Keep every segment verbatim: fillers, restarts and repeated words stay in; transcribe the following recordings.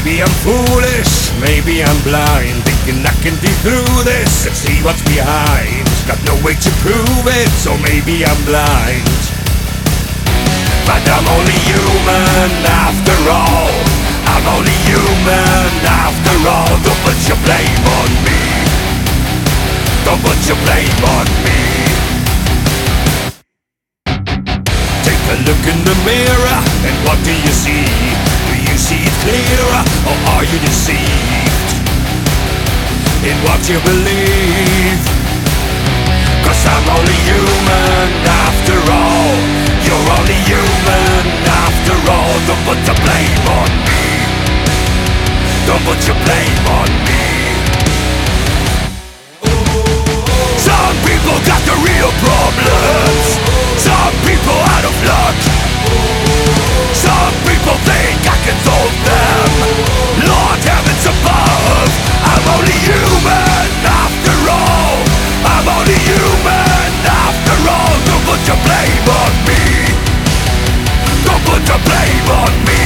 Maybe I'm foolish, maybe I'm blind, thinking I can see through this and see what's behind. Got no way to prove it, so maybe I'm blind. But I'm only human after all. I'm only human after all. Don't put your blame on me. Don't put your blame on me. Take a look in the mirror, and what do you see? Do you see it clearer, or are you deceived in what you believe? Cause I'm only human after all. You're only human after all. Don't put the blame on me. Don't put your blame on me. Some people got the real problems. Some people out of luck. Some people think I can solve them. Lord heavens above, I'm only human after all. I'm only human after all. Don't put your blame on me. Don't put your blame on me.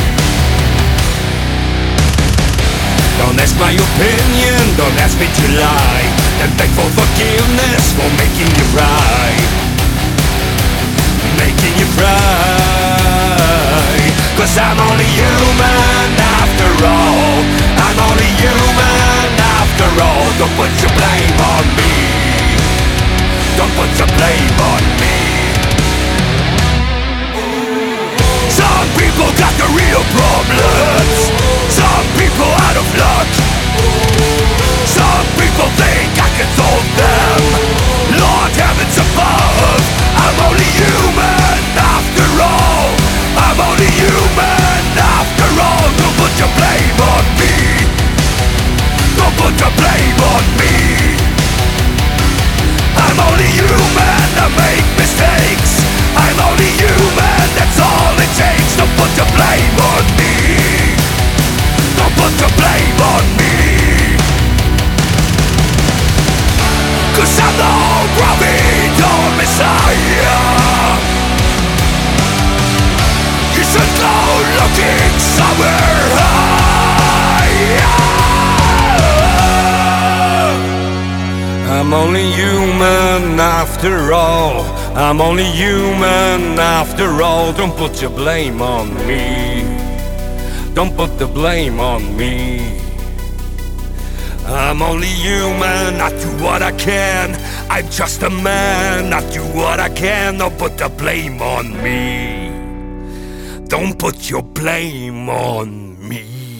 Don't ask my opinion, don't ask me to lie, and beg for forgiveness for making you right, making you cry. Cause I'm only human after all. I'm only human after all. Don't put your blame on me. Don't put your blame on me. Some people got the real problems. Some people out of luck. Some people think I can solve them. Lord heavens above, I'm only human after all. I'm only human after all. Don't put your blame on me. Don't put your blame on me. I'm only human, I make mistakes. I'm only human, that's all it takes. Don't put your blame on me. Don't put your blame on me. Cause I'm the whole prophet or Messiah. You should go looking somewhere higher. I'm only human after all. I'm only human after all. Don't put your blame on me. Don't put the blame on me. I'm only human, I do what I can. I'm just a man, I do what I can. Don't put the blame on me. Don't put your blame on me.